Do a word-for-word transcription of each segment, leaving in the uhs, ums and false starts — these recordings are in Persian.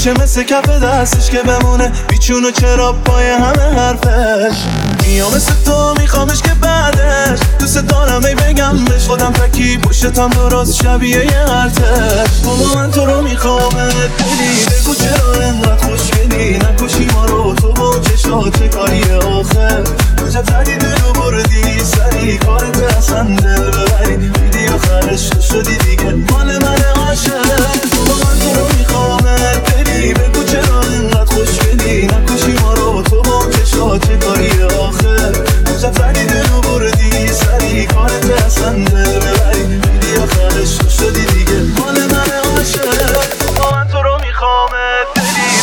باشه مثل کف دستش که بمونه بیچون و چرا پای همه حرفش. میام مثل تو میخوامش که بعدش دوست دارم ای بگم بهش خودم تکی پشتم درست شبیه یه ارتش. بابا من تو رو میخوامت دلی بگو چرا انقدر خوشگلی نکشی ما رو تو با چشات چه کاریه آخه عجب زدی دلو بردی سری کارت اصلا دل ببری دیدی آخرش شدی دیگه مال من عاشق. بابا من تو رو میخوامت دلی بگو چرا انقدر خوشگلی نکشی ما رو تو با چشات چه کاریه آخه عجب زدی دلو بردی سری کارت اصلا دل ببری دیدی آخرش شدی دیگه مال من عاشق. بابا من تو رو میخوامت دلی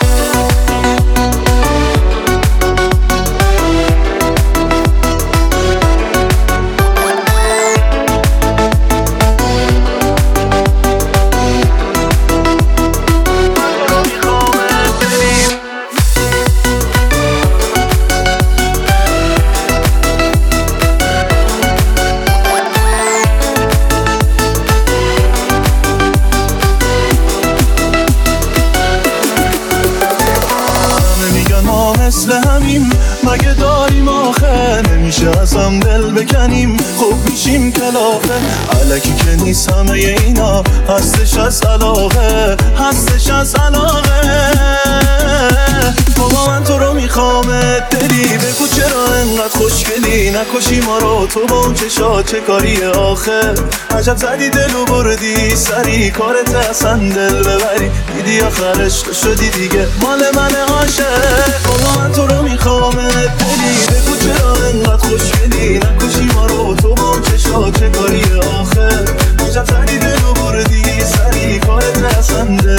مثل همیم مگه داریم آخه نمیشه از هم دل بکنیم خوب میشیم کلافه علکی که نیست همه اینا هستش از علاقه هستش از علاقه. بابا من تو رو میخوامت دلی بگو چرا انقدر خوشگلی نکشی ما رو تو با اون چشات چه کاریه آخه عجب زدی دلو بردی سری کارت اصلا دل ببری دیدی آخرش تو شدی دیگه مال من عاشق. بابا من تو رو میخوامت دلی بگو چرا انقدر خوشگلی نکشی ما رو تو با اون چشات چه کاریه آخه عجب زدی دلو بردی سری کارت اصلا دل